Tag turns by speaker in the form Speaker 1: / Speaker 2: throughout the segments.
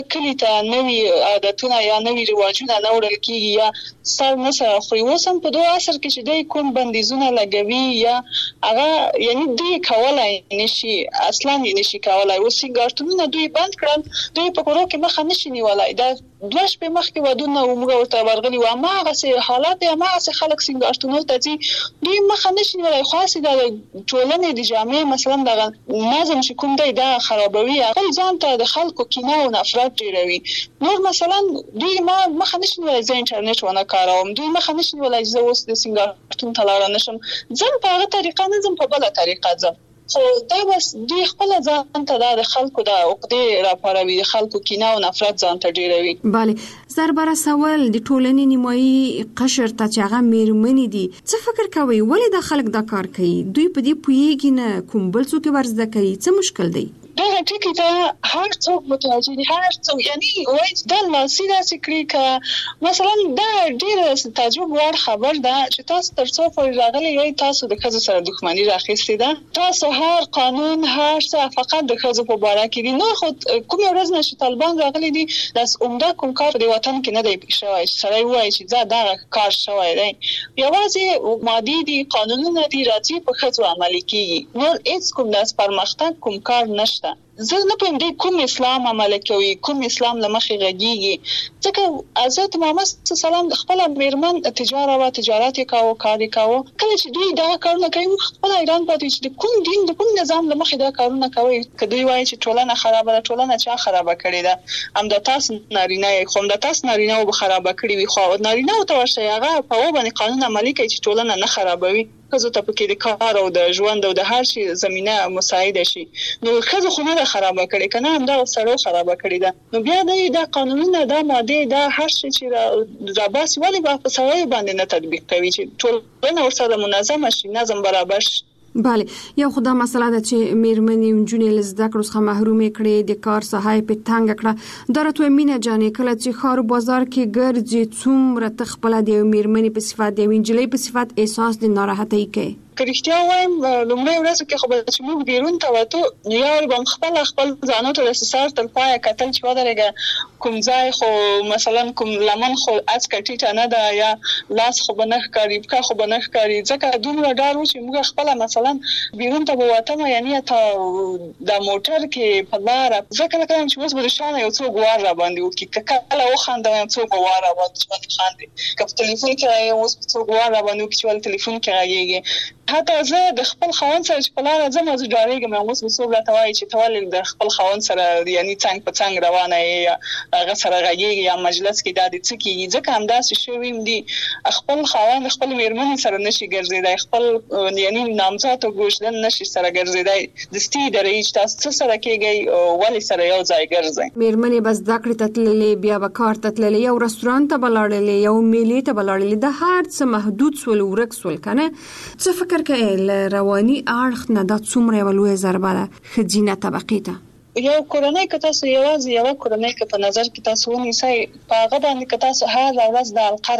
Speaker 1: کلی ته نوې عادتونه یا نوې رواجونه نه وړل کېږي یا سر نه سره خوري. اوس هم په دغه عصر کې چې دی کوم بندیزونه لګوي یا هغه یعنی دوی کولای نشي، اصلا نشي کولای. اوس سینګارتونونه دوی بند کړل، دوی په کورو کې مخه نشي نیولای. دا 2 شپې مخکې ودونه موږ ورته ورغلي وو، هماغسې حالات دی، هماغسې خلک سینګارتونو ته ځي، دوی مخه نشي نیولای. خو هسې د ټولنې د جامعې مثلا دغه نظم چې کوم دی دا خرابوي، هغه ځان ته د خلکو کینه او نفرت ډېروي. نور مثلا دوی مخه نشي نیولای زه انټرنیټ ونه کاروم، دوی مخه نشي نیولای زه اوس د سینګارتون ته لاړه نشم، ځم په هغه طریقه نه ځم، په بله طریقه ځم. خو دا بس دوی خپل ځان ته د خلکو د عقدې راپاروي، د خلکو کینه او نفرت ځان ته ډېروي.
Speaker 2: بله، زربره سوال د ټولنې نیمایي قشر ته چې هغه میرمنې دي، څه فکر کوي ولې دا خلک دا کار کوي؟ دوی په دې پوهیږي نه، کوم بل څوک ورزده کوي، څه مشکل دی؟
Speaker 1: دغه ټکی ته هر څوک متوجه دي، هر څوک یعنی وایي دا لاسي داسې کړي که مثلا دا ډېره تعجب وړ خبر ده چې تاسو تر څو پورې راغلي یئ تاسو د ښځو سره دښمني راخیستې ده، تاسو هر قانون هر څه فقط د ښځو په باره کې دي. نور خو کومې ورځ نه چې طالبان راغلي دي داسې عمده کوم کار په دې وطن کې نه دی شوی چې سړی ووایي چې دا دغه کار شوی دی. یوازې مادي دي، قانونونه دي، راځي په ښځو عملي کېږي، نور هېڅ کوم داسې پرمختګ کوم کار نشته. زه نه پوهیم دی کوم اسلام عمل کوي، کوم اسلام له مخې غږیږي. ځکه حضرت محمد صلی الله علیه وسلم د خپل میرمن تجارت یې کاوه، کار یې کاوه. کله چې دوی دا کارونه کوي موږ خپل حیران پاتې چې د کوم دین د کوم نظام له مخې دا کارونه کوي. که دوی وایي چې ټولنه خرابه ده، ټولنه چا خرابه کړې ده؟ همدا تاسو نارینه یې، خو همدا تاسو نارینه به خرابه کړي وي، خو نارینه ته ورشئ هغه په باندې قانون عملي کوي چې ټولنه نه خرابوي، ښځو ته پکې د کار او د ژوند او د هر شي زمینه مساعده شي. نو ښځو خو نه ده خرابه کړې، که نه همدا سړو خرابه کړې ده. نو بیا دی دا قانونونه، دا مادې، دا هر شي چې راباسي ولې په سړیو باندې نه تطبیق کوي چې ټولنه ورسره منظمه شي، نظم برابر شي.
Speaker 2: بله، یو خدا مسئله ده چې میرمنې نجونې له زده کړو څخه محرومې کړې، د کار ساحه یې په تنګه کړه. دا راته مینه جانې کله چې ښار بازار کې ګرځې څومره ته خپله د یوې میرمنې په صفت، د یوې نجلۍ په صفت احساس د ناراحتۍ کوي؟
Speaker 1: که رښتیا وایم لومړۍ ورځو کې خو به چې موږ بیرون ته وتو نو یو به هم خپل ځانو ته د سر تر پایه کتل چې ودرېږه کوم ځای خو مثلا کوم لمن خو اڅکه ټیټه نه ده یا لاس خو به نه ښکاري، پښه خو به نه ښکاري. ځکه دومره ډار و چې موږ خپله مثلا بیرون ته به وتم، یعنی ته د موټر کې په لاره زه کله کله چې اوس به د شانه یو څوک وار راباندې وکړي، که کله وخاندم یم څوک به وار راباندې خاندي، که په تلیفون کې یم اوس څوک وار راباندې وکړي چې ولې تلیفون کې غږېږي. حتی زه د خپل خاوند سره چې په لاره ځم زه ډارېږم، اوس به څوک راته وایي چې ته ولې د خپل خاوند سره یعنې څنګ په څنګ روانه یې یا هغه سره غږېږي یا مجلس کې دا دې څه کېږي. ځکه همداسې شوي هم دي، خپل خاوند خپل میرمنې سره نشي ګرځېدی، خپل یعنې نامزاد او ګوشدن نشي سره ګرځېدی. دستي درېږي چې تاسو څه سره کېږئ، ولې سره یو ځای ګرځئ.
Speaker 2: میرمنې به زده کړې ته تللې، بیا به کار ته تللې، یو رستورانت ته به لاړلې، یو میلې ته به لاړلې، د هر څه محدود سول، ورک سول. که نه څه فکر کوې له رواني اړخ نه دا څومره یوه لویه ضربه ده ښځینه طبقې ته؟
Speaker 1: یو کورنۍ که تاسو یوازې یوه کورنۍ که په نظر کې تاسو ونیسئ، په هغه باندې که تاسو هره ورځ د حلقه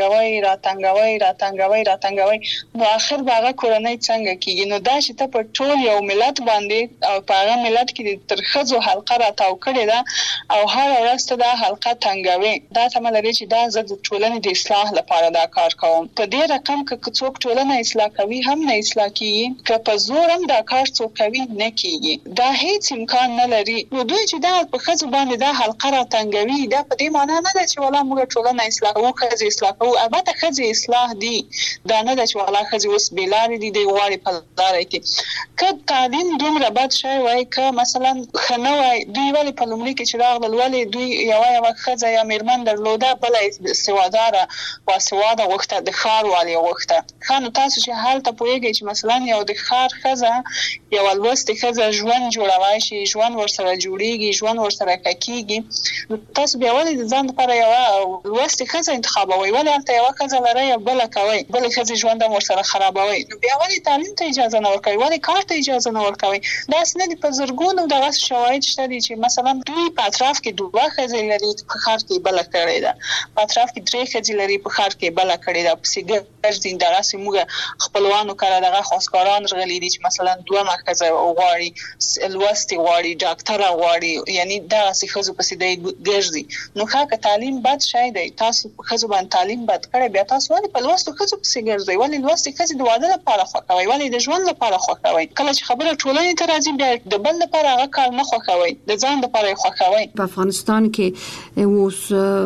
Speaker 1: راتنګوئ، نو آخر به هغه کورنۍ څنګه کېږي؟ نو دا چې ته په ټول یو ملت باندې او په هغه ملت کې تر ښځو حلقه راتاو کړې ده او هره ورځ ته دا حلقه تنګوي، دا تمه لري چې دا زه د ټولنې د اصلاح لپاره دا کار کوم. په دې رقم که څوک ټولنه اصلاح کوي هم نه اصلاح کېږي، که په زور هم دا کار څوک کوي نه کېږي. دا هیڅ امکان نه لري. نو دوی چې دا په ښځو باندې دا حلقه راتنګوي، دا په دې معنا نه ده چې والا موږ ټولنه اصلاح کوو، ښځې اصلاح کوو. البته ښځې اصلاح دي، دا نه ده چې والا ښځې اوس بې لارې دي، دوی غواړي په لاره کې. که تعلیم دومره بد شوی وای، که مثلا ښه نه وای، دوی ولې په لومړي کې چې راغلل ولې دوی یوه ښځه یا میرمن درلوده، بله سواداره باسواده غوښته، د ښار والي غوښته. ښه نو تاسو چې هلته پوهېږئ چې مثلا یو د ښار ښځه یوه لوستې ښځه ژوند جوړوای شي، ژوند ورسره جوړیږي، ژوند ورسره کېږي، نو تاسو بیا ولې د ځان لپاره یوه لوستې ښځه انتخابوئ؟ ولې هلته یوه ښځه لرئ یا بله کوئ، بلې ښځې ژوند هم ورسره خرابوئ؟ نو بیا ولې تعلیم ته اجازه نه ورکوئ؟ ولې کار ته اجازه نه ورکوئ؟ داسې نه دي. په زرګونو دغسې شواهد شته دي چې مثلا دوی په اطراف کې 2 ښځې لري، په ښار کې بله کړې ده، په اطراف کې 3 ښځې لري، په ښار کې بله کړې ده، په سیګر ګرځي دغه سیمه خپلوانو کړه دغه خاصکاران غلي دي چې مثلا 2 مرکز غواړي لوستي غواړي ډاکټر غواړي یعنی دا څه په سیده ګرځي نو که تعلیم بد شي دی تاسو خزو باندې تعلیم بد کړی بیا تاسو ولې په لوستو خزو په سیده ګرځي ولې لوستي خزو د واده لپاره خوښوي ولې د ژوند لپاره خوښوي کله چې خبره ټولنې ته راځي بیا د بل لپاره هغه کار نه خوښوي د ځان لپاره خوښوي
Speaker 2: په افغانستان کې اوس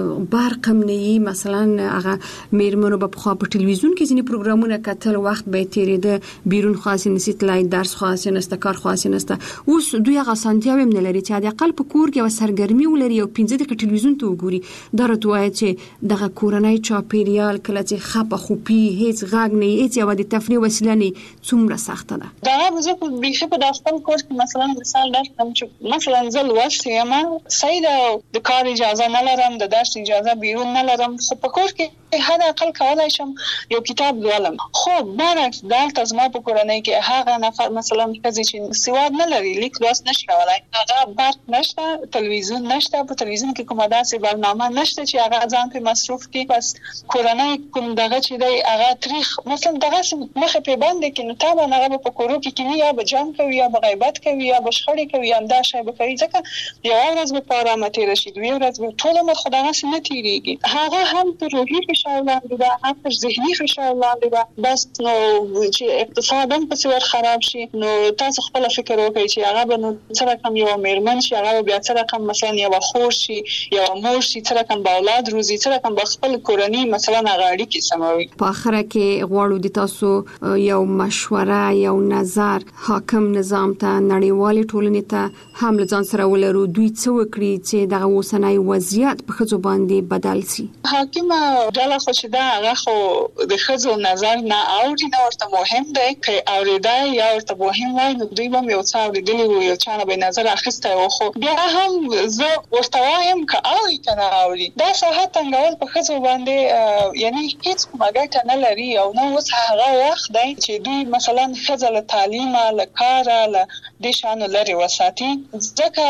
Speaker 2: برقم نه مثلا هغه میرمنو په ټلویزیون کې ځینې پروګرامونه کتل وخت به تیریده بیرون خاص نسیت لای درس خاص نسته کار خاص نسته اوس دوی هغه سانتیاوي نه لري چې د اقل په کور کې سرګرمي ولري او 15 دقیقې ټلویزیون ته وګوري دا راته چې دغه کورنۍ چاپیریال کله چې خپه خوپی هیڅ غاګ نه هیڅ یو د تفریح وسیله نه څومره سخته ده
Speaker 1: دا زه په بیخي په داستان کورس کې مثلا مثال درکم چې مثلا زه لوستي یم صحیح د کار اجازه نه لرم د درس اجازه بیرون نه لرم خو په کور کې هر اقل کولای شم یو کتاب لولم خو برعکس دلته زما په کورنۍ کې هغه نفر مثلا چې سواد نه لري لیک لوست نشي کولای هغه برق نشته تلویزیون نشته په تلویزیون کې کومه داسې برنامه نشته چې هغه ځان په مصروف کې بس کورنۍ کوم دغه چې دی هغه تاریخ مثلا دغه مخه په باندې کې نو تابع هغه په کورو کې یا به جام کوي یا به غیبت کوي یا به شخړې کوي انده شی به کوي ځکه یو ورځ به پاره متي رشي دوی ورځ به ټول عمر خدای نه تیریږي هغه هم په روحي فشار لاندې ده هم په ذهني فشار لاندې ده بس نو چې اقتصاد هم په څیر خراب شي نو تاسو خپل فکر وکړئ چې هغه به نو څه رقم یو میرمن شي هغه بیا څه رقم مثلا یو خور شي یو مور شي څه رقم به اولاد روزي څه رقم به خپل کورنۍ مثلا غاړي کې سموي
Speaker 2: په اخره کې غواړو د تاسو یو مشوره یو نظر حاکم نظام ته نړیوال ټولنې ته هم ځان سره ولرو دوی څه وکړي چې دغه اوسنۍ وضعیت په خځو باندې بدل شي
Speaker 1: حاکم ډله خو چې دا هغه خو د خځو نظر نه اوري دا ورته مهم دی چې اوریدا یا ورته مهم وای نو دوی هم یو څه اوریدلی وي یو چانه به نظر اخیسته او خو بیا هم زه ورته وایم که اوري کنه اوري دا ساحه څنګه په خځو باندې یعنی هیڅ مګټه نه لري او نو اوس هغه وخت دی چې دوی مثلا خځه له تعلیم له کار له د شانو لري وساتي ځکه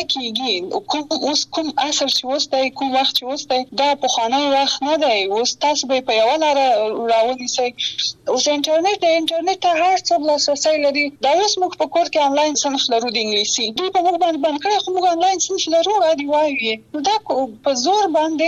Speaker 1: نکېږي اوس کوم اثر چې اوس دی کوم وخت چې اوس دی دا په خانه وخت نه دی اوس تاسو به په یو لاره راولي سي اوس انټرنیټ ته هر څه لاسرسي لري دا اوس موږ په کور کې انلاین صنف لرو د انګلیسي دوی په موږ باندې کړی خو موږ انلاین صنف لرو غادي وایي دا په زور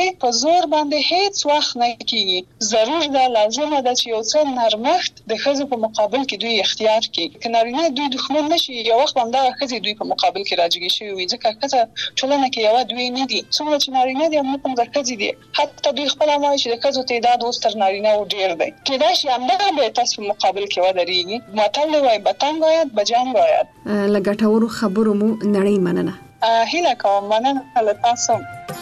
Speaker 1: باندې هیڅ وخت نه کېږي ضرور ده لازمه ده چې یو څه نرمښت د ښځو په مقابل کې دوی اختیار کړي کنارینه دوی دښمن نشي یو وخت هم دا ښځې دوی په مقابل کې راځي شي وي ځکه ښځه ټولنه کې یو دوی نه دي څومره چې نارینه دي هم کوم ښځې دي حتی دوی خپل ما چې د ښځو تعداد اوس تر نارینه و ډیر دی کېدای شي همدا به تاسو په مقابل کې ودرېږي متل وایي بتنګ باید بجنګ باید
Speaker 2: لګټورو خبرو مو نړۍ مننه
Speaker 1: هیله کوم مننه له تاسو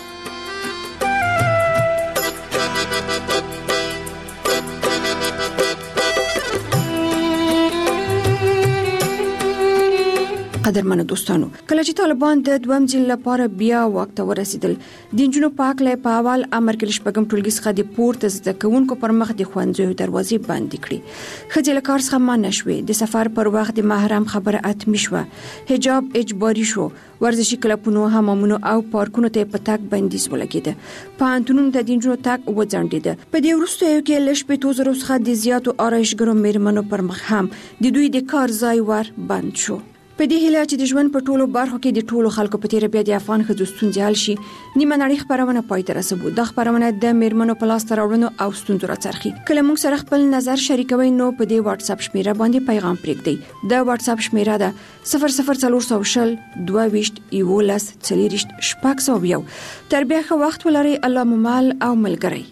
Speaker 2: قدرمنو دوستانو کله چې طالبان د دویم ځل لپاره بیا وخت ورسېدل د جنوب پاک له په اول امر کې شپږم ټولګي څخه د پورته زده کوونکو پر مخ د خوندزیو دروازې بندې کړې خځې له کار څخه منع شوې د سفر پر وخت د محرم خبره اتمی شوه حجاب اجباري شو ورزشي کلبونو حمامونو او پارکونو ته په تک بندیز ولګېده پوهنتونونو ته د نجونو تک وځنډېده په دې وروستیو کې له شپېتو زرو څخه د زیاتو آرایشګرو میرمنو پر مخ هم د دوی د کار ځای ور بند شو په دې هیله چې د ژوند په ټولو برخو کې د ټولو خلکو په تیر بیا د افغان ښځو ستونزې حل شي نیمه نړۍ خبرونه پای ته رسوي د خبرونه د میرمنو په لاس راوړنو او ستونزو راڅرخي کله موږ سره خپل نظر شریکوي نو په دې واتس اپ شمیره باندې پیغام پرېږدئ د واتس اپ شمیره ده 00400 22 11 40 شپږ تر بیا ښه وخت ولرئ الله مو مل او ملګری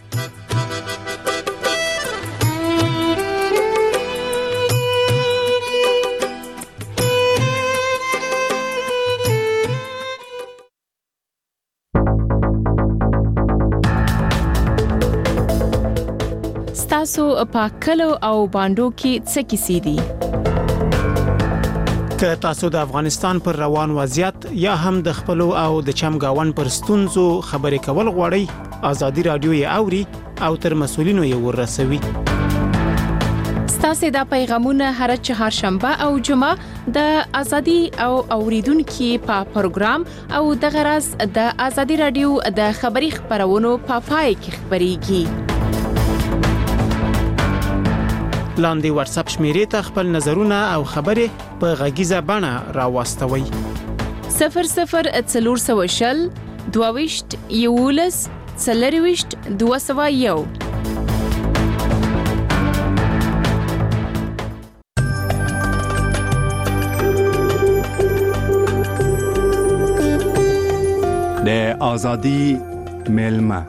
Speaker 3: تاسو په کلو او باندو کې څه کیسې دي
Speaker 4: که تاسو د افغانستان پر روان وضعیت یا هم د خپل او د چمګاون پر ستونزو خبرې کول غواړئ ازادي رادیو یې اوري او تر مسولینو یې ورسوي
Speaker 3: تاسو دا پیغامونه هر چهارشنبه او جمعه د ازادي او اوریدونکو په پروګرام او د غرض د ازادي رادیو د خبري خبرونو په پای کې خبريږي
Speaker 4: لاندې واتس اپ شمیرې ته خپل نظرونه او خبرې په غږیزه بڼه راوستوي.
Speaker 3: 0040 22 11 40 201.
Speaker 5: د آزادی ملمه.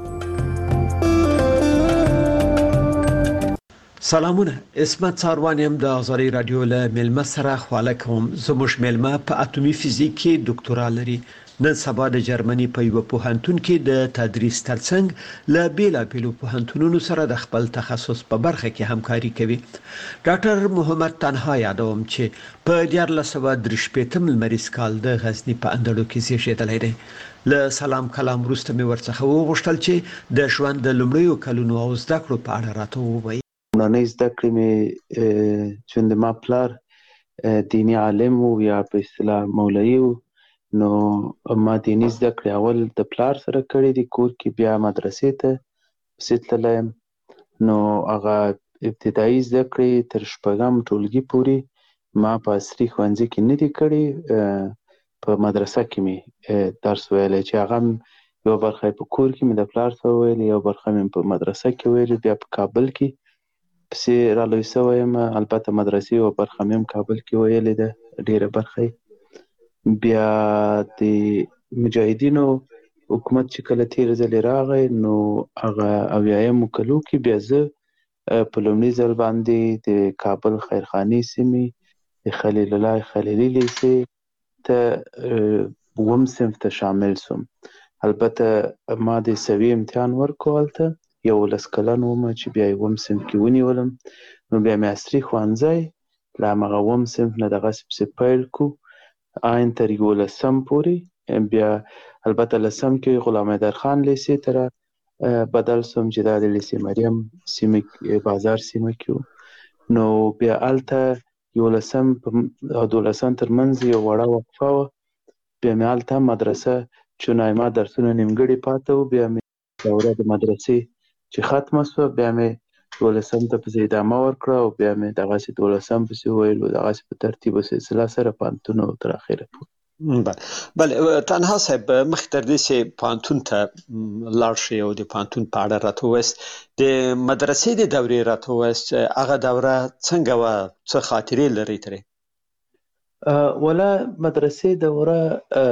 Speaker 6: سلامونه، اسمت ساروانیم د آزادی رادیو له ملمه سره خواله کوم. زموږ ملمه په اټومي فزیک کې ډاکټورا لري. نن سبا د جرمني په یو پوهنتون کې د تدریس ترڅنګ له بیلابیلو پوهنتونونو سره د خپل تخصص په برخه کې همکاري کوي. ډاکټر محمد تنها یادوم چې په 1983 لمریز کال د غزنی په اندړو کې زیږیدلی دی. له سلام کلام وروسته مې ورڅخه وغوښتل چې د ژوند د لومړیو کلونو او زده کړو په اړه راته ووایي.
Speaker 7: لومړنۍ زده کړې مې چې د ما پلار دیني عالم و یا په اصطلاح مولوي و، نو ما دیني زده کړې اول د پلار سره کړې دي کور کې، بیا مدرسې ته پسې تللی یم. نو هغه ابتدایي زده کړې تر 6م ټولګي پورې ما په عصري ښوونځي کې نه دي کړې، په مدرسه کې مې درس ویلی چې هغه یو برخه په کور کې مې د پلار سره ویلې، یو برخه مې په مدرسه کې ویلې، بیا په کابل کې پسې را لوی شوی یم. البته مدرسې یو برخه مې هم کابل کې ویلې ده، ډېره برخه. بیا د مجاهدینو حکومت چې کله تیر ځلې راغی نو هغه 80مو کلو کې بیا زه په لومړي ځل باندې د کابل خیرخانې سیمې د خلیل الله خلیلي لیسې ته 2م صنف ته شامل شوم. البته ما د سوي امتحان ورکړو هلته، 11 کلن وم چې بیا 1م صنف کې ونیولم. نو بیا مې عصري ښوونځی له همغه 2م صنف نه دغسې پسې پیل کړو آین تر 11م پورې. بیا البته 10م کې غلام حیدرخان لیسې ته بدل شوم چې دا د لیسې مریم سیمه بازار سیمه کې و. نو بیا هلته 11م او 12م ترمنځ یو وړه وقفه وه. بیا مې هلته مدرسه چونای ما درسونه نیمګړي پاته و، بیا مې دوره د مدرسې چې ختمه شوه بیا مې 12م ته پسې ادامه ورکړه او بیا مې دغسې 12م پسې وویل، دغسې په ترتیب و سلسله سره پوهنتون او تر اخره پورې.
Speaker 6: بله تنها صاحب، مخکې تر دې چې پوهنتون ته لاړ شئ او د پوهنتون په اړه راته ووایاست، د مدرسې د دورې راته ووایاست، هغه دوره څنګه وه، څه خاطرې لرئ ترې؟
Speaker 7: ولا مدرسې دوره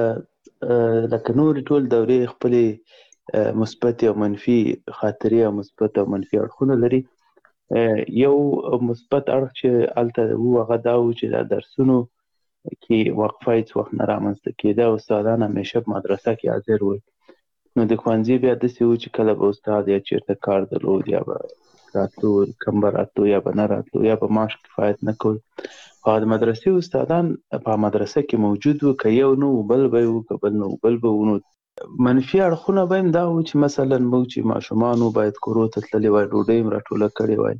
Speaker 7: لکه نورې ټول دورې خپلې مثبت او منفي خاطرې او مثبت او منفي اړخونه لري. یو مثبت اړخ چې هلته و هغه دا و چې دا درسونو کې وقفه هېڅ وخت نه رامنځته کېده، استادان همیشه په مدرسه کې حاضر ول. نو د ښوونځي بیا داسې و چې کله به استاد یا چېرته کار درلود یا به راتلو، کم به راتلو یا به نه راتلو یا به معاش کفایت نه کول. او د مدرسې استادان په مدرسه کې موجود و، که یو نه و بل به و، که بل نه و بل به و. نو منفي اړخونه به هم دا و چې مثلا موږ چې ماشومان و باید کورو ته تللي وای، ډوډۍ هم راټوله کړې وای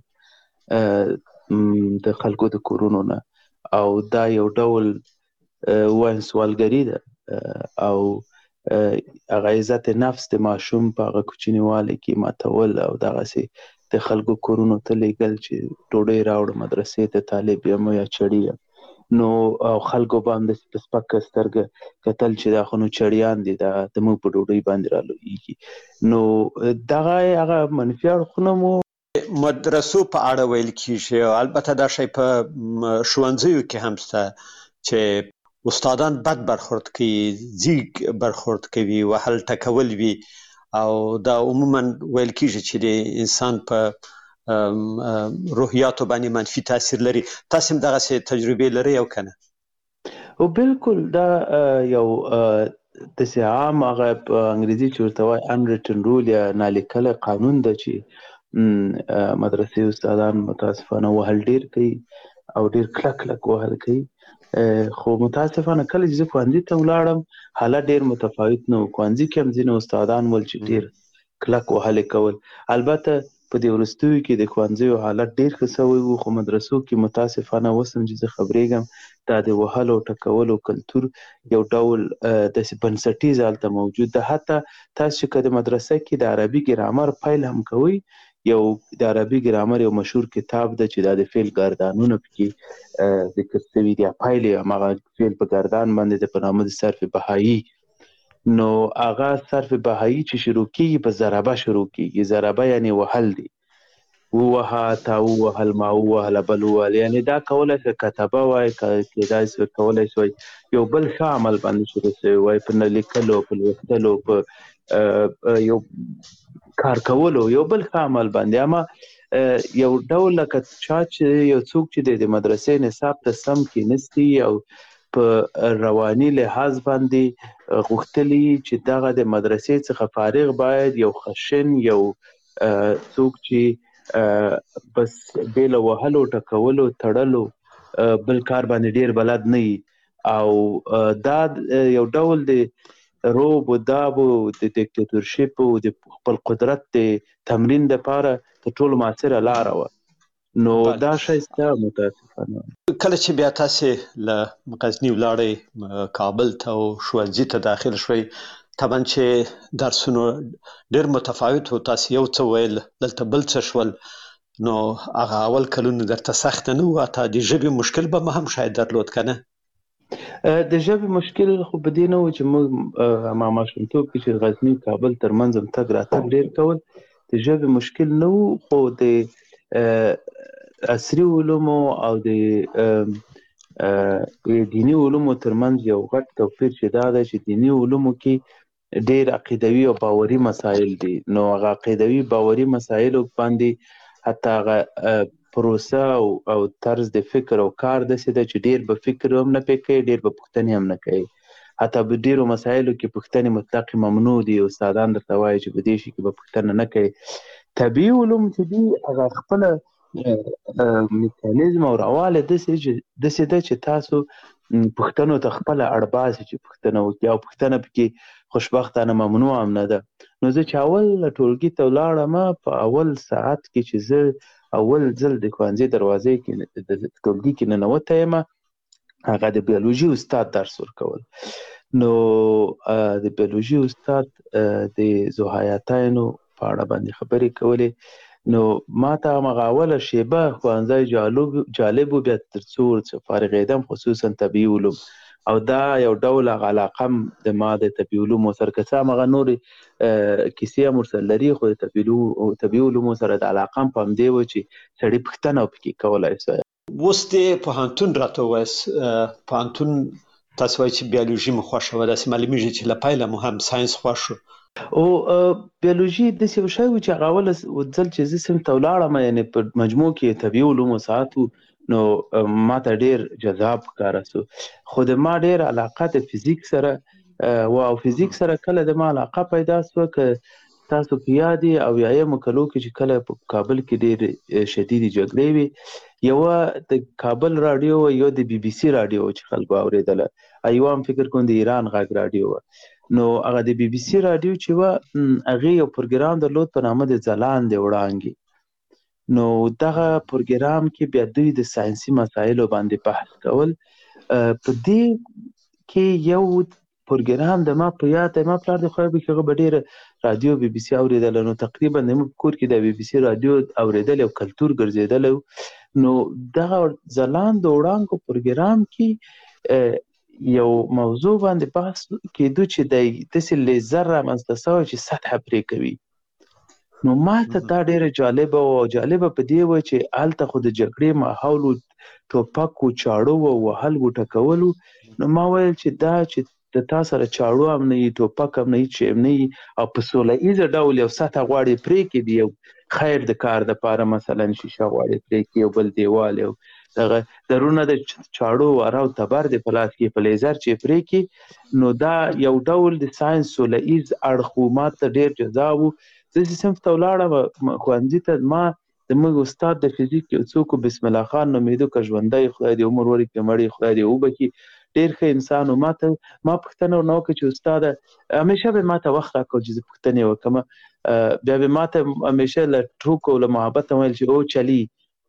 Speaker 7: د خلکو د کورونو نه، او دا یو ډول وایم سوالګري ده او هغه عزت نفس د ماشوم په هغه کوچنیوالي کې ماتول او دغسې د خلکو کورونو ته لیږل چې ډوډۍ راوړه مدرسې ته، طالب یم یا چړي یم. نو او خلکو به هم داسې په سپکه سترګه کتل چې دا خو نو چړیان دي، دا زموږ په ډوډۍ باندې رالویږي. نو دغه هغه منفي اړخونه مو
Speaker 6: مدرسو په اړه ویل کېږي، او البته دا شی په ښوونځیو کې هم شته چې استادان بد برخورد کوي، ځیږ برخورد کوي، وهل ټکول وي، او دا عموما ویل کېږي چې د انسان په روحیاتو باندې منفي تاثیر لري. تاسو هم دغسې تجربې لرئ او که نه؟
Speaker 7: او بالکل دا یو داسې عام هغه په انګریزي چې ورته وایي unwritten rule یا نالیکلی قانون ده چې مدرسې استادان متاسفانه وهل ډېر کوي او ډېر کلک وهل کوي. خو متاسفانه کله چې زه ښوونځي ته ولاړم حالت ډېر متفاوت نه و. ښوونځي کې هم ځینې استادان ول چې ډېر کلک وهلې کول. البته په دې وروستیو کې د ښوونځیو حالت ډېر ښه سوی و، خو مدرسو کې متاسفانه اوس هم چې زه خبرېږم دا د وهلو او ټکولو کلتور یو ډول داسې بنسټیز هلته موجود ده. حتی تاسو چې که د مدرسه کې د عربي ګرامر پیل هم کوئ یو د عربي ګرامر یو مشهور کتاب ده چې دا د فعل ګردانونه پکې ذکر شوي دي. پایلې هماغه فعل په ګردان باندې د په نامه د صرف بهایي. نو هغه صرف بهایي چې شروع کیږي په ضربه شروع کیږي. ضربه یعنی وهل دی. ووها تا ووهل ما ووهل بل ووهل، یعنی دا کولی شي کتبه وای، کېدای شي کولی شي یو بل ښه عمل باندې شروع شوی وای، په نه لیکلو، په لوستلو، په یو کار کولو، یو بل ښه عمل باندې. اما یو ډول لکه چا چې یو څوک چې د مدرسې نصاب ته سم کېنستی او په رواني لحاظ باندې غوښتلي چې دغه د مدرسې څخه فارغ باید یو خشن، یو څوک چې بس بې له وهلو، ټکولو، تړلو بل کار باندې ډیر بلد نه وي، او دا یو ډول د روب و داب و د دیکتاتورشپ و د خپل قدرت د تمرین دپاره تر ټولو مؤثره لاره وه. نو دا شی سته متاسفانه.
Speaker 6: کله چې بیا تاسې له غزني ولاړئ کابل ته او ښوونځي ته داخل شوئ، طبعا چې درسونه ډېر متفاوت و، تاسې یو څه ویل، دلته بل څه شول، نو هغه اول کلونه درته سخته نه وه؟ حتی د ژبې مشکل به هم شاید درلود که نه؟
Speaker 7: د ژبې مشکل خو په دې نه و چې موږ ما ماشومتوب کې چې غزني کابل ترمنځ هم تګ راتګ ډېر کول، د ژبې مشکل نه و، خو د عصري علومو او د دیني علومو ترمنځ یو غټ توپیر چې دا ده چې دیني علومو کې ډېر عقیدوي او باوري مسایل دي. نو هغه عقیدوي باوري مسایلو باندې حتی هغه پروسه او طرز د فکر او کار داسې ده چې ډېر به فکر هم نه پې کوي، ډېر به پوښتنې هم نه کوي. حتی په ډېرو مسایلو کې پوښتنې مطلق ممنوع دي. استادان درته وایي چې په دې شي کې به پوښتنه نه کوي. طبیعي علوم چې دي هغه خپله میکانیزم او رواله داسې ده چې تاسو پوښتنو ته خپله اړ باسي چې پوښتنه وکړي، او پوښتنه پکې خوشبختانه ممنوع هم نه ده. نو زه چې اول ټولګي ته ولاړم، په اول ساعت کې چې زه اول ځل د ښوونځي دروازې کې د ټولګي کې ننوتی یم، هغه د بیولوژي استاد درس ورکول. نو د بیولوژي استاد د ذوحیاتینو په اړه باندې خبرې کولې. نو ما ته همغه اوله شیبه ښوونځی جالب و، بیا تر څو فارغېدم، خصوصا طبیعي علوم، او دا یو ډول علاقه د ما د طبیعي علومو سره، که څه همغه نورې کیسې هم ورسره لري، خو د طبیعي علومو سره د علاقه هم په همدې و چې سړي پوښتنه پکې کولی شوی.
Speaker 6: اوس د پوهنتون راته ووایاست، پوهنتون تاسو وایئ چې بیولوژي مو خوښه وه، داسې معلومیږي چې له پیله مو هم ساینس خوښ و.
Speaker 7: او بیولوژي داسې یو شی و چې هغه اوله ځل چې زه صنف ته ولاړم، یعنې په مجموع کې طبیعي علومو ساعت و، نو ما ته ډېر جذاب ښکاره سو. خو د ما ډېر علاقه د فزیک سره و، او فزیک سره کله د ما علاقه پیدا سوه، که تاسو په یاد یې اویایمو کلو کې چې کله په کابل کې ډېرې شدیدې جګړې وې، یوه د کابل راډیو وه، یو د بي بي سي راډیو وه چې خلکو اورېدله، یوه هم فکر کوم د ایران غږ راډیو وه. نو هغه د بي بي سي راډیو چې وه، هغې یو پروګرام درلود په نامه د ځلانده وړانګې. نو دغه پروګرام کې بیا دوی د ساینسي مسایلو باندې بحث کول. په دې کې یو پروګرام د ما په یاد دی، ما پلار د خدای بخښي، هغه به ډېره راډیو بي بي سي اورېدله. نو تقریبا زموږ په کور کې د بي بي سي راډیو اورېدل یو کلتور ګرځېدلی و. نو دغه ځلانده وړانګو پروګرام کې یو موضوع باندې بحث کېدو چې دی داسې لیزر رامنځته سوی چې سطحه پرې کوي. نو ما ته دا ډېره جالبه وه، او جالبه په دې وه چې هلته خو د جګړې ماحول و، ټوپک و، چاړو و، وهل و، ټکول و. نو ما ویل چې دا چې د تا سره چاړو هم نه وي، ټوپک هم نه وي، چې هم نه وي، او په سوله ایزه ډول یو سطحه غواړې پرې کړي، یو خیر د کار دپاره، مثلا شیشه غواړې پرې کړي، یو بل دیوال، یو دغه درونه د چاړو واره او تبر د په لاس کې په لیزر چې پرې کړي. نو دا یو ډول د ساینس سوله ایز اړخ و، ما ته ډېر جذاب و. زه چې صنف ته ولاړم ښوونځي ته، ما د موږ استاد د فزیک یو څوک بسم الله خان نومېده، که ژوندی خدای دې عمر ورکړي، مړی خدای دې وبخي، ډېر ښه انسان و. ما پوښتنه ورنه وکړه چې استاده، همیشه به ما ته وخت راکړو چې زه پوښتنې وکړم. بیا به ما ته همیشه له ټوکو او له محبت ویل چې او چلی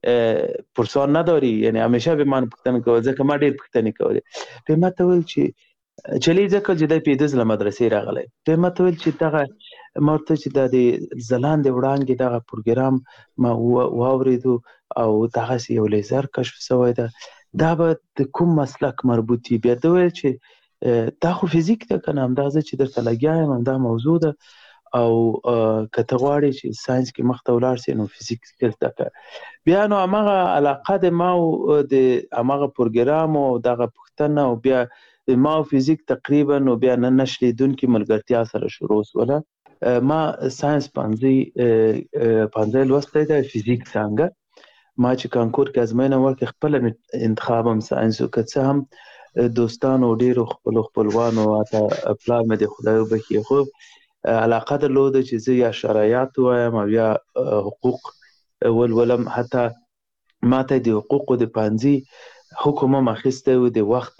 Speaker 7: پرسان نداری، یعنی همیشه به من پوښتنه کول، ځکه ما ډېر پوښتنې کولې. بیا ما ته ویل چې چلی ځکه چې دی 15 له مدرسې راغلی. بیا ما ته ویل چې دغه مرته چې د ځلاندې وړانګې دغه پروګرام ما واوریدو او دغه یو لیزر کشف شوی دا به د کوم مسلک مربوط وي. بیا ده ویل چې دا خو فزیک ده که نه، همدغه چې درته لګیا یم همدا موضوع ده او که ته غواړې چې ساینس کې مخته ولاړ سې نو فزیک زده کړه. بیا نو همغه علاقه د ما او د همغه پروګرام او دغه پوښتنه او بیا ما او فزیک تقریبا نو بیا نه شلیدونکې ملګرتیا سره شروع شوله. ما ساینس پنځه لوستی دی فزیک څانګه. ما چې کانکور کې ازموینه وکړې خپله انتخاب هم ساینس و، که څه هم دوستانو ډېرو خپلوانو حتی پلار مې د خدای وبښي خو علاقه درلوده چې زه یا شرایط وایم او یا حقوق ولولم. حتی ما ته د حقوقو د پانځي حکم هم اخیستی و د وخت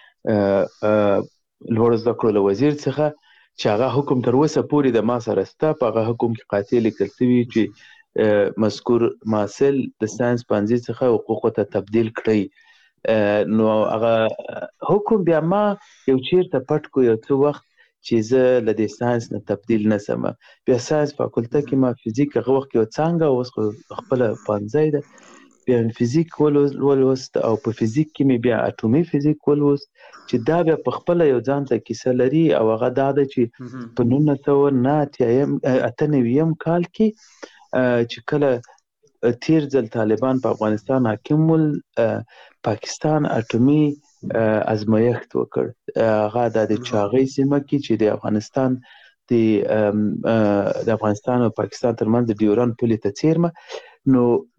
Speaker 7: لوړو زده کړو له وزیر څخه چې هغه حکم تر اوسه پورې د ما سره شته. په هغه حکم کې قاطع لیکل شوي چې مذکور محصل د ساینس پانځي څخه حقوقو ته تبدیل کړئ. نو هغه حکم بیا ما یو چیرته پټ کو یو څه وخت چې زه له دې ساینس نه تبدیل نسم. بیا ساینس فاکولته کې ما فزیک هغه وخت کې یو څانګه اوس خپله پانځی ده بیا فزیک ولوست او په فزیک کې مې بیا اټومي فزیک ولوست چې دا بیا په خپله یو ځان ته کیسه لري او هغه دا ده چې په 1998 کال کې چې کله تیر ځل طالبان په افغانستان حاکم ول پاکستان اټومي ازمایښت وکړ. هغه د چاغۍ سیمه کې چې د افغانستان او پاکستان ترمنځ د ډیورند پولې ته څیرمه. نو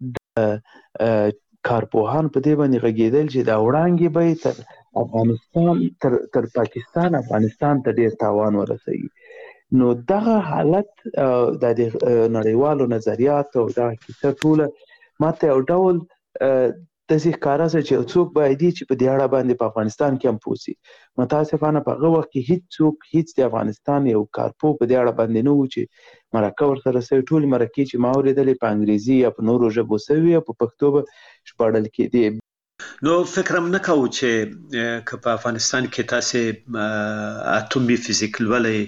Speaker 7: کارپوهان په دې باندې غږېدل چې دا وړانګې به تر افغانستان تر پاکستان افغانستان ته ډېر تاوان ورسوي. نو دغه حالت د نړیوالو نظریاتو او دغه کیسه ټوله ماته یو ډول داسې ښکاره شوه چې یو څوک باید چې په دې اړه باندې په افغانستان کې هم پوه شي. متاسفانه په هغه وخت کې هیڅ د افغانستان یو کارپو په دې اړه باندې نه و چې مرکه ورسره شوې. ټولې مرکې چې ما اورېدلې په انګریزي یا په نورو ژبو شوې او په پښتو به ژباړل کېدې.
Speaker 6: نو فکر هم نه کوو چې که په افغانستان کې تاسې اټومي فزیک لولئ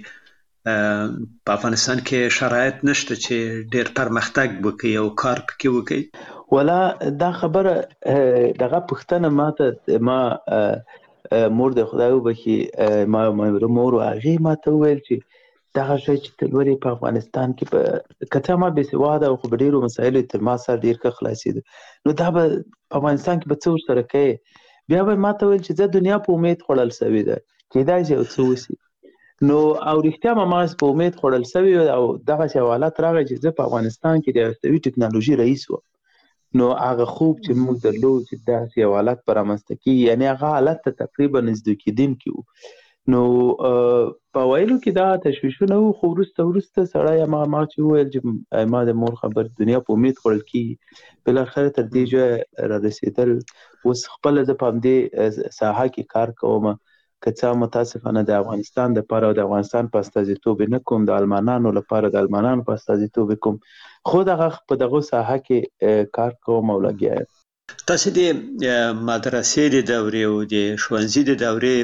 Speaker 6: په افغانستان کې شرایط نشته چې ډېر پرمختګ وکړي او کار پکې وکړي؟
Speaker 7: ولا دا خبره دغه پوښتنه ما مور د خدای وبښي ما مور او هغې ما ته وویل چې دغه شی چې ته لولې په افغانستان کې که څه ما بېسواده او خو په ډېرو مسایلو تر ما سره ډېر ښه خلاصېده نو دا به په افغانستان کې به څه ورسره کوې؟ بیا به ما ته ویل چې زه دنیا په امید خوړل شوې ده کېدای شي یو څه وشي. نو او رښتیا ما په امید خوړل شوې او دغسې یو حالت راغی چې زه په افغانستان کې د هستوي ټکنالوژي رئیس وم. نو هغه خوب چې موږ درلود چې داسې یو حالت به رامنځته کېږي یعنې هغه حالت ته تقریبا نږدې کېدونکي وو. نو په ویلو کې دا تشویشونه وو خو وروسته سړی ما چې وویل چې ما د مور خبر دنیا په امید خوړل کېږي بالاخره تر دې ځایه رارسېدل. اوس خپله زه په همدې ساحه کې کار کوم که څه متاسفانه د افغانستان دپاره او د افغانستان په استازیتوب نه کوم د المانانو لپاره د المانانو په استازیتوب کوم خو په دغه ساحه کې کار کوم او لګیا یم.
Speaker 6: تاسې د مدرسې د دورې او د ښوونځي د دورې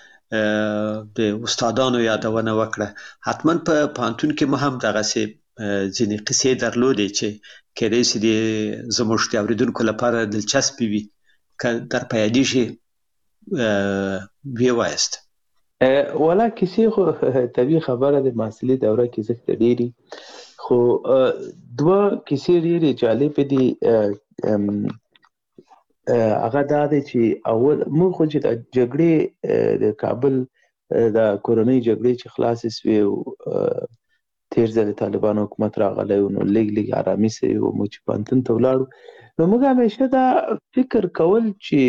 Speaker 6: د استادانو یادونه وکړه. حتما په پوهنتون کې مو هم دغسې ځینې قصې درلودې چې کېدای شي زموږ د اورېدونکو لپاره دلچسپې وي که در په یادېږي ویې وایاست.
Speaker 7: ولا کیسې خو طبیعي خبره د محصلي دوره کې زښته ډېري خو دوه کیسې ډېرې جالبې دي. هغه دا دی چې اول موږ خو چې د جګړې د کابل د کورنۍ جګړې چې خلاصې سوې تېر ځل د طالبانو حکومت راغلی و نو لږ ارامي سوې و موږ چې پوهنتون ته ولاړو نو موږ همیشه دا فکر کول چې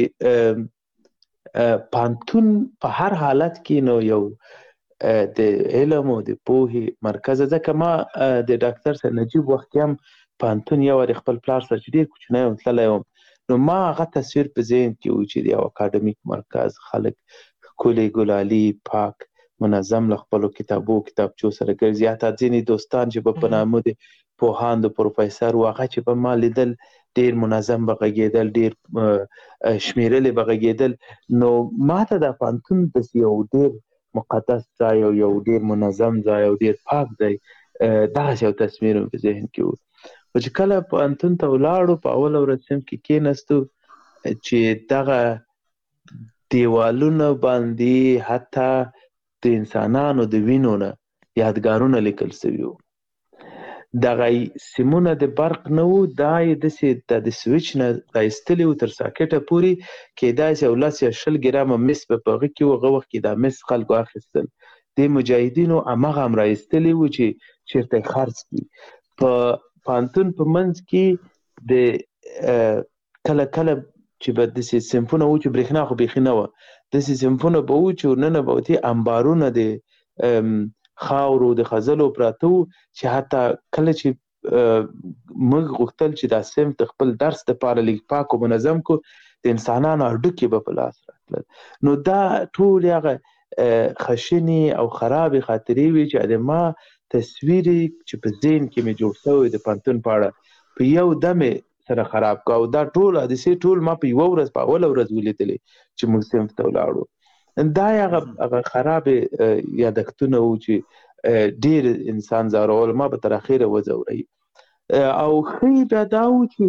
Speaker 7: پوهنتون په هر حالت کې نو یو د علم او د پوهې مرکز. ځکه ما د ډاکټر سید نجیب وخت کې هم پوهنتون یو وارې خپل پلار سره چې ډېر کوچنی وم تللی وم نو ما هغه تصویر په ذهن کې و چې د یو اکاډمیک مرکز خلک ښکلي ګلالي پاک منظم له خپلو کتابچو سره ګرځي. حتی ځینې دوستان چې به په نامه د پوهاند پروفیسر و هغه چې به ما لیدل ډېر منظم به غږېدل ډېر شمېرلې به غږېدل. نو ما ته دا پوهنتون داسې یو ډېر مقدس ځای او یو ډېر منظم ځای او ډېر پاک ځای دغه یو تصویر په ذهن کې و. چې کله پوهنتون ته ولاړو په اوله ورځ صنف کې کېناستو چې دغه دیوالونه باندې حتی د انسانانو د وینو نه یادګارونه لیکل شوي وو. دغه سیمونه د برق نه وو، دا یې داسې د سویچ نه رایستلي وو تر ساکټه پورې، کېدای شي 10 یا 20 ګرامه مس به په هغه کې و. هغه وخت کې دا مس خلکو اخیستل. د مجاهدینو هماغه هم رایستلي وو چې چېرته یې خرڅ کړي. په پوهنتون په منځ کې د کله کله چې به داسې صنفونه وو چې برېښنا خو بیخي نه وه، داسې صنفونه به وو چې ورننه به وتې انبارونه د خاورو د خځلو پراته وو، چې حتی کله چې موږ غوښتل چې دا صنف د خپل درس دپاره لږ پاک و منظم کو، د انسانانو هډوکي به په لاس راتلل. نو دا ټولې هغه خشنې او خرابې خاطرې وي چې د ما تصویر چې په ذهن کې مې جوړ شوی د پوهنتون په اړه په یو دم سره خراب کړ. او دا ټول حادثې ټول ما په یوه ورځ په اوله ورځ ولیدلې چې موږ صنف ته ولاړو. دا هغه خراب یادښتونه وو چې ډېر انسان ځورول. ما به تر اخره وځورئ. او ښه بیا دا وو چې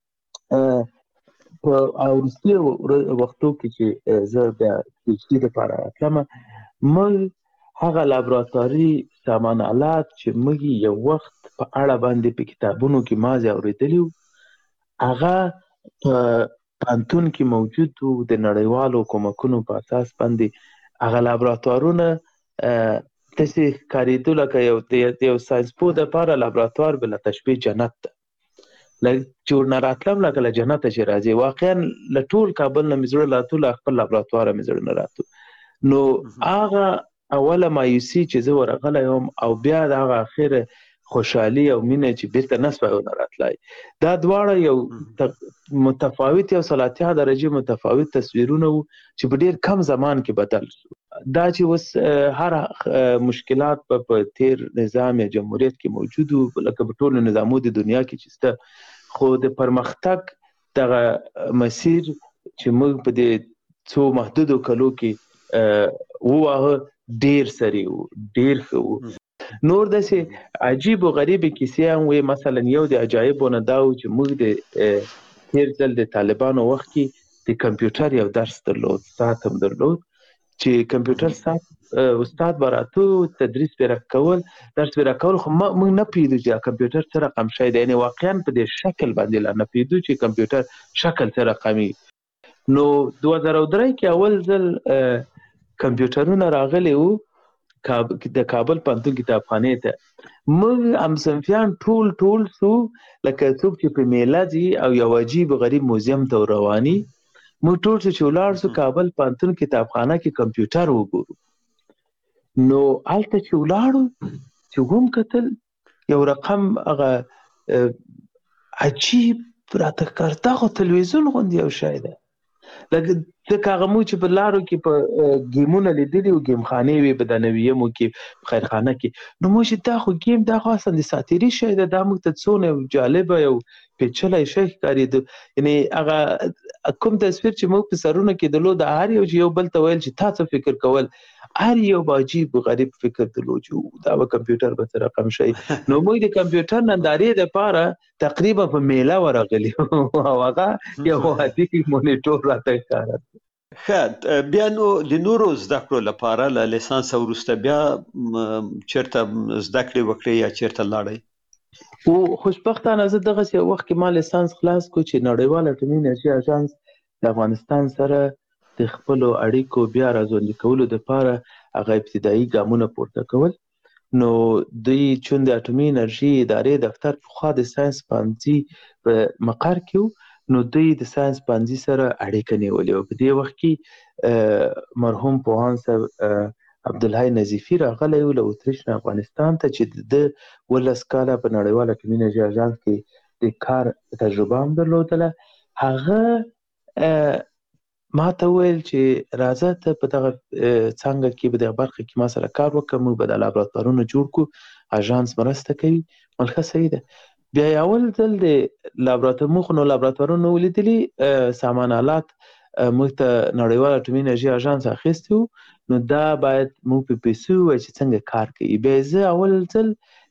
Speaker 7: په وروستي وختو کې چې زه بیا پی ایچ ډي لپاره راتلم، موږ هغه لابراتواري سامان آلات چې موږ یو وخت په اړه باندې په کتابونو کې مازې اورېدلي وو، هغه په پوهنتون کې موجود وو. د نړیوالو کومکونو په اساس باندې هغه لابراتوارونه داسې ښکارېدو لکه یو ساینسپوه دپاره لابراتوار به له تشبیه جنت ده. چې ورنه راتلم لکه له جنته چې راځې. واقعا له ټول کابل نه مې زړه راتو، له خپل لابراتواره مې زړه نه راتو. نو هغه اوله مایوسي چې زه ورغلی وم او بیا د هغه اخره خوشحالي او مینه چې بیرته نه سوی ونه راتلی، دا دواړه یو متفاوت، یو 30 درجې متفاوت تصویرونه وو چې په ډېر کم زمان کې بدل شو. دا چې اوس هر مشکلات په تیر نظام یا جمهوریت کې موجود وو، لکه په ټولو نظامو د دنیا کې چې شته، خو د پرمختګ دغه مسیر چې موږ په دې څو محدودو کلو کې وواهه ډېر سریع وو، ډېر ښه وو. نور داسې عجیب و غریبې کیسې هم وې. مثلا یو د عجایبو نه دا و چې موږ د تیر ځل د طالبانو وخت کې د کمپیوټر یو درس درلود، ساعت هم درلود، چې کمپیوټر ساعت استاد به راتو تدریس به راکول، درس به راکول، خو موږ نه پوهېدو چې کمپیوټر څه رقم شی دی. یعنې واقعا په دې شکل باندې لا نه پوهېدو چې کمپیوټر شکل څه رقمي. نو 2003 کې اول ځل کمپیوټرونه راغلي وو د کابل پوهنتون کتابخانې ته. موږ همصنفیان ټول سو لکه څوک چې په میله ځي او یو عجیب غریب موزیم ته رواني. موږ ټول چې ولاړ سو کابل پوهنتون کتابخانه کې کمپیوټر وګورو. نو هلته چې ولاړو چې هم کتل یو رقم هغه عجیب راته ښکارېده، خو تلویزیون غوندې یو شی دی. لکه ځکه هغه موږ چې په لارو کې په ګیمونه لیدلي وو، ګیم خانې وې په دنویمو کې، په خیرخانه کې. نو موږ چې دا خو ګیم، دا خو اصلا د ساتیري شی دی، دا موږ ته څونه یو جالبه یو پیچلی شی ښکارېده. یعنې هغه کوم تصویر چې موږ په سرونه کې درلود، هر یو چې یو بل ته ویل چې تا څه فکر کول، هر یو به عجیب غریب فکر درلود چې دا به کمپیوټر به څه رقم شی. نو موږ د کمپیوټر نندارې دپاره تقریبا په میله ورغلي او هغه یو عادي مونیټور راته ښکاره.
Speaker 8: ښه، بیا نو د نورو زده کړو لپاره له لیسانس وروسته بیا چېرته زده کړې وکړې یا چېرته لاړئ؟
Speaker 7: او خوشبختانه زه دغسې یو وخت کې ما لیسانس خلاص کړو چې نړیوال اټومي انرژي اژانس د افغانستان سره د خپلو اړیکو بیا راژوندي کولو دپاره هغه ابتدایي ګامونه پورته کول. نو دوی چون د اټومي انرژي ادارې دفتر پخوا د ساینس پوهنځي په مقر کې و، نو دوی د ساینس پوهنځي سره اړیکه نیولې وه. په دې وخت کې مرحوم پوهاند صاحب عبدالحی نظیفي راغلی و له اتریش نه افغانستان ته، چې د 12 کاله په نړیوال اټومي انرژي اژانس کې د کار تجربه هم درلودله. هغه ما ته وویل چې راځه ته په دغه څانګه کې په دغه برخه کې ما سره کار وکړه، موږ به دا لابراتوارونه جوړ کړو، اژانس مرسته کوي. ملکه صحیح ده. بیا یې اول ځل د موږ نو لابراتوارونه ولیدلي، سامان آلات موږ ته نړیوال اټومي انرژي اژانس اخیستی و، نو دا باید موږ په پیسو ووایو چې څنګه کار کوي. بیا زه اول ځل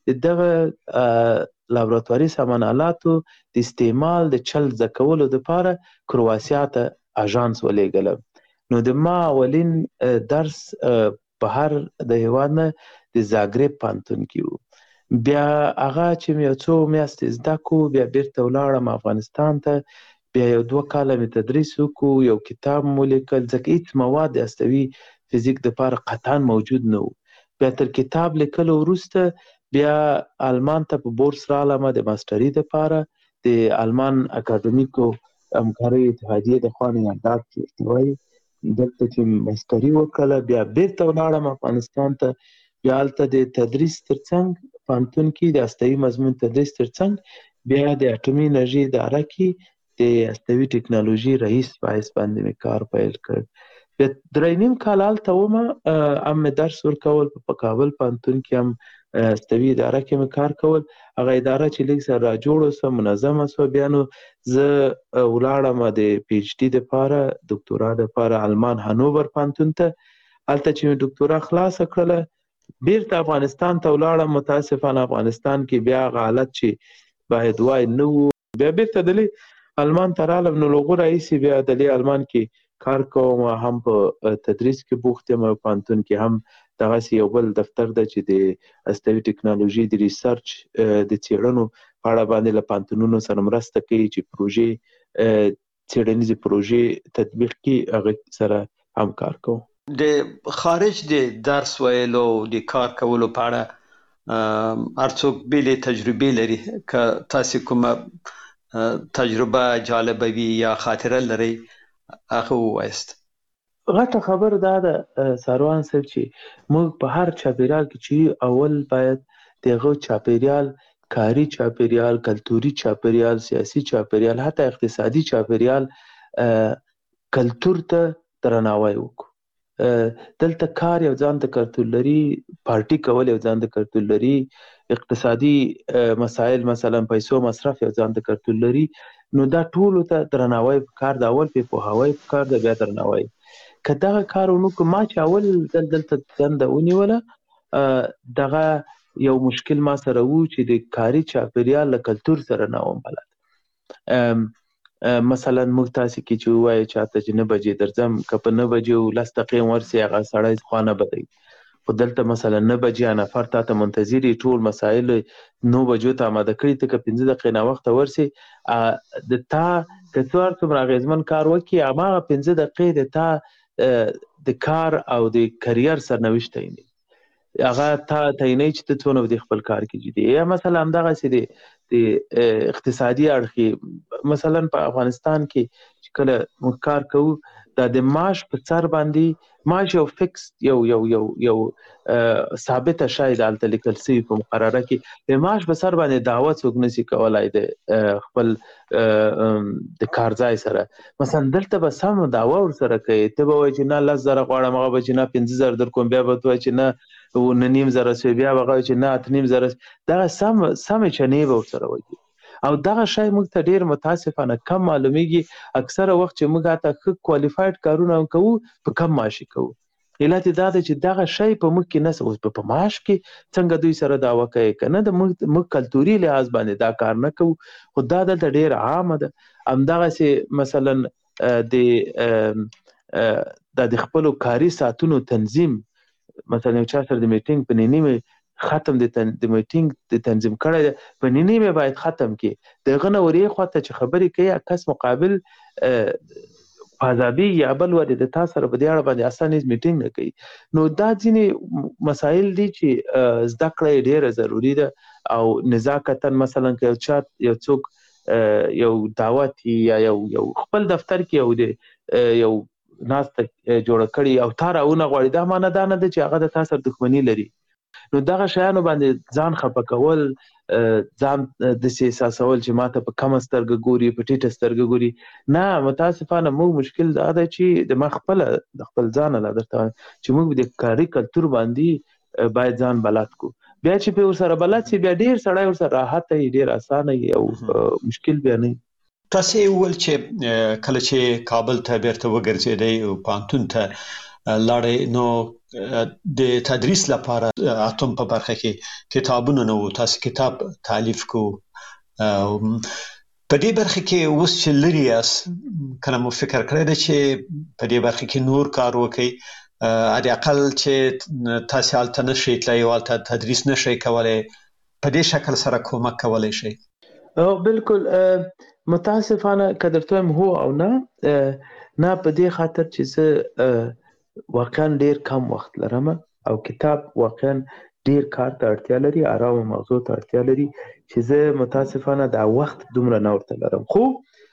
Speaker 7: دغه لابراتواري سامان آلاتو د استعمال د چل زکولو لپاره کرواسیا ته اژانس ولېږله. نو د ما اولین درس بهر د هېواد نه د زاګرب پوهنتون کې و. بیا هغه چې مې یو څو میاشتې زده کړو، بیا بیرته ولاړم افغانستان ته. بیا یو 2 کاله مې تدریس وکړو، یو کتاب مو لیکل، ځکه هېڅ مواد د هستوي فزیک دپاره قطعا موجود نه و. بیا تر کتاب لیکلو وروسته بیا آلمان ته په بورس رالم د ماسټري دپاره. د آلمان اکاډمیکو همکارۍ اتحادیې د خوا نه یاداد چې وایي دلته چې ماسټري وکړله، بیا بیرته ولاړم افغانستان ته. بیا هلته د تدریس ترڅنګ پوهنتون کې د هستوي مضمون تدریس ترڅنګ بیا د اټومي انرژي اداره کې د هستوي ټکنالوژي رئیس په حیث باندې مې کار پیل کړ. بیا 3.5 کال هلته ومه، هم مې درس ورکول په کابل پوهنتون کې، هم هستوي اداره کې مې کار کول. هغه اداره چې لږ سره راجوړه سوه، منظمه سوه. بیا نو زه ولاړم د پی ایچ ډي دپاره، دکتورا دپاره آلمان هانوور پوهنتون ته. هلته چې مې دکتورا خلاصه کړله بیرته افغانستان ته ولاړم. متاسفانه افغانستان کې بیا هغه حالت چې باید وای نه و. بیا بیرته دلې آلمان ته رالم. نو له هغو راهیسې بیا دلې آلمان کې کار کوم، هم په تدریس کې بوخت یم، او پوهنتون کې هم دغسې یو بل دفتر ده چې د هستوي ټکنالوژي د ریسرچ د څېړنو په اړه باندې له پوهنتونونو سره مرسته کوي چې پروژې څېړنیزې پروژې تطبیق کړي، هغه سره هم کار کوم.
Speaker 8: د خارج د درس ویلو د کار کولو په اړه هر څوک بیلې تجربې لري. که تاسې کومه تجربه جالبه وي یا خاطره لرئ هغه ووایست.
Speaker 7: غټه خبر دا ده ساروان صاحب چې موږ په هر چاپیریال کې چې اول باید دغه چاپیریال، کاري چاپیریال، کلتوري چاپیریال، سیاسي چاپیریال، حتی اقتصادي چاپیریال، کلتور ته درناوی وکړو. دلته کار یو ځان ته کلتور لري، پارټي کول یو ځان ته کلتور لري، اقتصادي مسایل مثلا پیسو مصرف یو ځان ته کلتور لري. نو دا ټولو ته درناوی پکار ده. اول پې پوهاوی پکار ده، بیا درناوی. که دغه کار ونه کړو، ما چې اول دلته دنده ونیوله، دغه یو مشکل ما سره و چې د کاري چاپیریال له کلتور سره نه وم بلد. مثلا موږ تاسې کې چې ووایو چاته چې 9 بجې درځم، که په 9 بجې 10 دقیقې ورسې هغه سړی خوا نه بدوي. خو دلته مثلا 9 بجې نفر تا ته منتظر وي، ټول مسایل 9 بجو ته اماده کړي، ته که 15 دقیقې ناوخته ورسې، د تا که څو هر څومره اغېزمن کار وکړي، هماغه 15 دقیقې د تا د کار او د کریر سرنوشت تعینوي. هغه تا تعینوي چې ته څونه په خپل کار کې جدي. یا مثلا همدغسې د اقتصادي اړخ، مثلا په افغانستان کې چې کله موږ کار کوو، دا د معاش په سر باندې معاش یو فکس یو ثابته شای د هلته لیکل سوي په مقرره کې، د معاش په سر باندې دعوه څوک نشي کولی د خپل د کار ځای سره. مثلا دلته به سم دعوه ورسره کوي، ته به وایي چې نه 10,000 غواړم، هغه به چې نه 15,000 در کوم، بیا به ته وایي چې نه 9,500 شوي، بیا به هغه چې نه 8,500. دغه سمې چنې به ورسره وایي. او دغه شی موږ ته ډېر متاسفانه کم معلومیږي. اکثره وخت چې موږ هلته ښه کوالیفاید کارونه هم کوو، په کم معاشي کوو. علت یې دا دی چې دغه شی په موږ کې نشته. اوس په معاش کې څنګه دوی سره دعوه کوي که نه، د موږ کلتوري لحاظ باندې دا کار نه کوو، خو دا دلته ډېر عامه ده. همدغسې مثلا د خپلو کاري ساعتونو تنظیم، مثلا یو چا سره د میټینګ په نیمه ختم د میټینګ د تنظیم کړی دی، په نیمه باید ختم کړي. دغه نه ورې خواته چې خبرې کوي، کس مقابل پازابي یا بل ورې د تا سره په دې اړه باندې اسانه میټینګ نه کوي. نو دا ځینې مسایل دي چې زده کړه یې ډېره ضروري ده. او نزاکتاً مثلا که یو څوک یو دعوت یا یو خپل دفتر کې یو ناسته جوړه کړي او تا راونه غواړي، دا معنی دا نه ده چې هغه د تا سره دښمني لري. نو دغه شیانو باندې ځان خفه کول، ځان داسې احساسول چې ماته په کمه سترګه ګوري، په ټیټه سترګه ګوري. نه، متاسفانه موږ مشکل دا ده چې د ما د خپل ځانه لا درته وایم چې موږ د کاري کلتور باندې باید ځان بلد کړو. بیا چې په ورسره بلد شي، بیا ډېر سړی ورسره راحته وي، ډېر اسانه وي او مشکل بیا نه وي.
Speaker 8: تاسې وویل چې کله چې کابل ته بیرته وګرځېدئ او پوهنتون ته لاړئ، نو د تدریس لپاره اتم په برخه کې کتابونه نو تاسو کتاب تالیف کو په دې برخه کې اوس چې لري اس کله مو فکر کړی دی چې په دې برخه کې نور کار وکړي علي اقل چې تاسو حالت نشئ تلای او تدریس نشئ کولای په دې شکل سره کومک کولای شي
Speaker 7: بالکل متاسفانه قدرتوم هو او نه په دې خاطر چې زه واقعا ډیر کم وخت لرم او کتاب واقعا ډیر کار ته اړتیا لري آرام موضوع ته اړتیا لري چې زه متاسفانه دا وخت دومره نه ورته لرم خو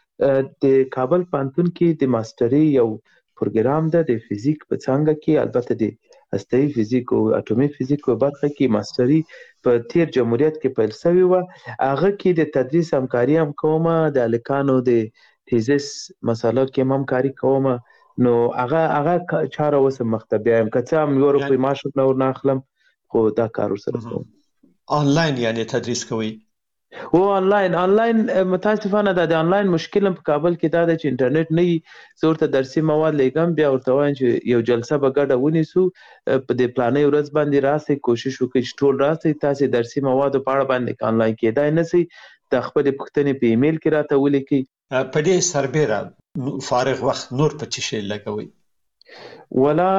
Speaker 7: د کابل پوهنتون کې د ماستري یو پروګرام ده د فزیک په څانګه کې البته د هسته‌ایي فزیک او اټومي فزیک په برخه کې ماستري په تیر جمهوریت کې پیل شوی و هغه کې د تدریس همکاري هم کوم د الکانو د تیزس مسالو کې همکاري کوم نو هغه چاره وسه مختبه هم کڅه هم یو روپی معاش نور نه اخلم خو دا کار سره کوم
Speaker 8: آنلاین یعنی تدریس کوي
Speaker 7: او آنلاین متاسفانه د آنلاین مشکل په کابل کې دا چې انټرنیټ نه زورته درسي مواد لګم بیا ورته وایم چې یو جلسه به ګډه ونیسو په دې پلانې ورځ باندې راسي کوشش وکړئ ټول راسي تاسو درسي مواد په اړه باندې آنلاین کېدای نه سي د خپل پښتنې په ایمیل کې راته ولیکي
Speaker 8: په دې سربېره فارغ وخت نور په چی شي لګوي
Speaker 7: ولا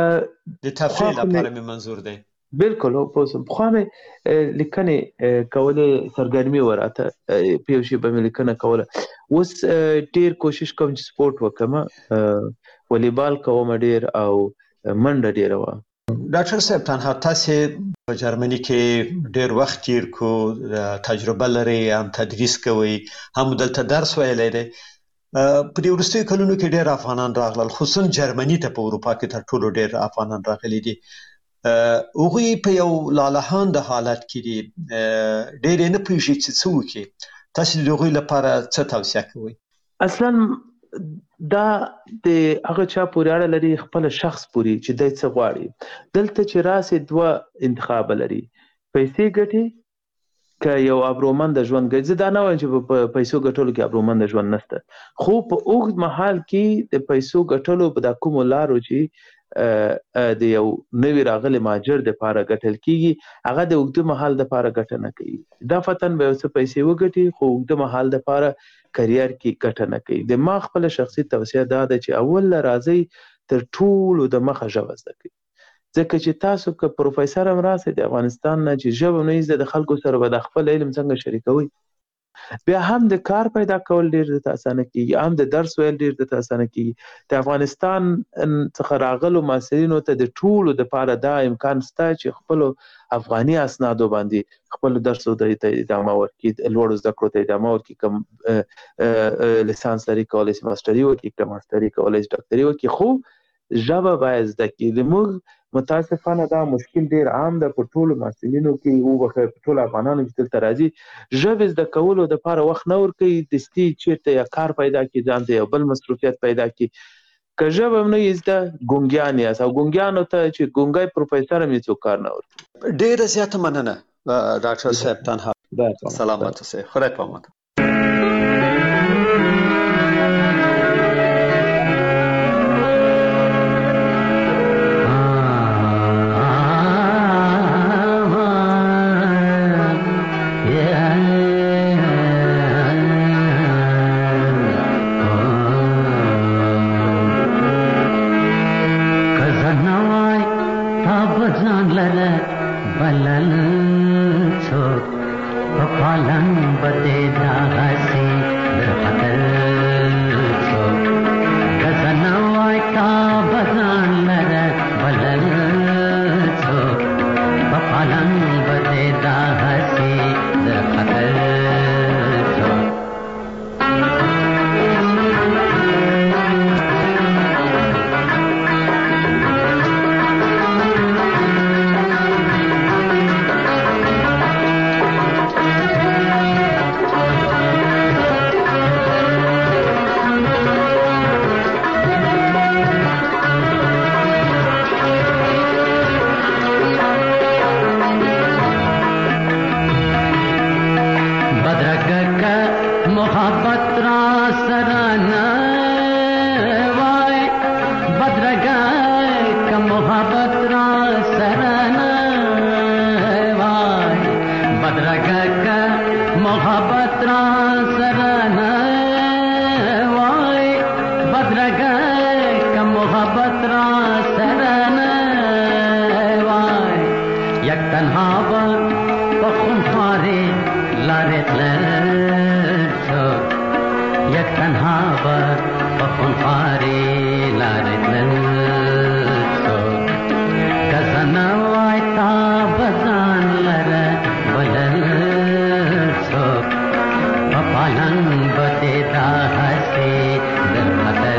Speaker 8: د تفریح لپاره مې منظور دی
Speaker 7: بالکل په خو مې لیکنه کوله سرګرمي وراته پیوشي به مې لیکنه کوله اوس ډیر کوشش کوم چې سپورت وکم والیبال کوم ډیر او منډه ډیر و
Speaker 8: ډاکټر صاحب تنها تاسو په جرمني کې ډیر وخت تیر کو تجربه لري هم تدریس کوي هم دلته درس ویلی دی په دې وروستیو کلونو کې ډیر افغانان راغلل خصوصا جرمني ته په اروپا کې تر ټولو ډیر افغانان راغلي دي هغوی په یو لالهانده حالت کې دي ډېر نه پوهېږي چې څه وکړي تاسو د هغوی لپاره څه توصیه کوئ
Speaker 7: اصلا دا د هغه چا پورې اړه لري خپل شخص پورې چې دی څه غواړي دلته چې راسي دوه انتخاب لري پیسې ګټي که یو ابرومند ژوند ګټي زه دا نه وایم چې په پیسو ګټلو کې ابرومند ژوند نشته خو په اوږد مهال کې د پیسو ګټلو په د کومو لارو چې د یو نوی راغلی ماجر د پاره ګټل کیږي هغه د اوږد مهال د پاره ګټه نه کوي دا فتن به څه پیسې وګټي خو اوږد مهال د پاره کرییر کې ګټه نه کوي د ما خپل شخصي توصیه دا ده چې اول راځي تر ټولو د مخه ژبه زده کړئ ځکه چې تاسو که پروفیسور هم راسئ د افغانستان نه چې ژبه نه زده د خلکو سره به د خپل علم څنګه شریکوي بیا هم د کار پیدا کول ډیر د اسانه کیږي هم د درس ویل ډیر د اسانه کیږي د افغانستان څخه راغلو ماسرینو ته د ټولو د پاره دا امکان شته چې خپل افغاني اسنادو باندې خپل درسو د ادامه ورکړي لوړ زده کړو ته ادامه ورکړي کوم لیسانس لري کولای شي ماستري وکړي کوم ماستري کولای شي ډاکټري وکړي خو ژبه باید زده کړي موږ متاسفانه دا مشکل ډیر عام ده په ټولو محصلینو کې او په ټولو افغانانو کې دلته راځي ژبه زده کولو د لپاره وخت نه ورکوي دستي چیرته یا کار پیدا کړي ځان ته یو بل مصروفیت پیدا کړي که ژبه هم نه زده ګونګیان یاست او ګونګیانو ته چې ګونګی پروفیسور هم هېڅوک کار نه ورکوي
Speaker 8: ډېره زیاته مننه ډاکټر صاحب تنها سلامت اوسئ خدای په امان
Speaker 9: मोहब्बत بدرګه محبت را سره وای بدرګه محبت را سره وای یک تنها په خونخوارې لارې تلل یک تنها په خونخوارې لارې تلل که زه نه وای تا به ځان لره بلل څوک په پالنګ به دې دا هسې درختل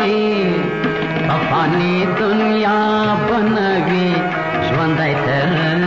Speaker 9: दुनिया बनवी ژوندۍ تر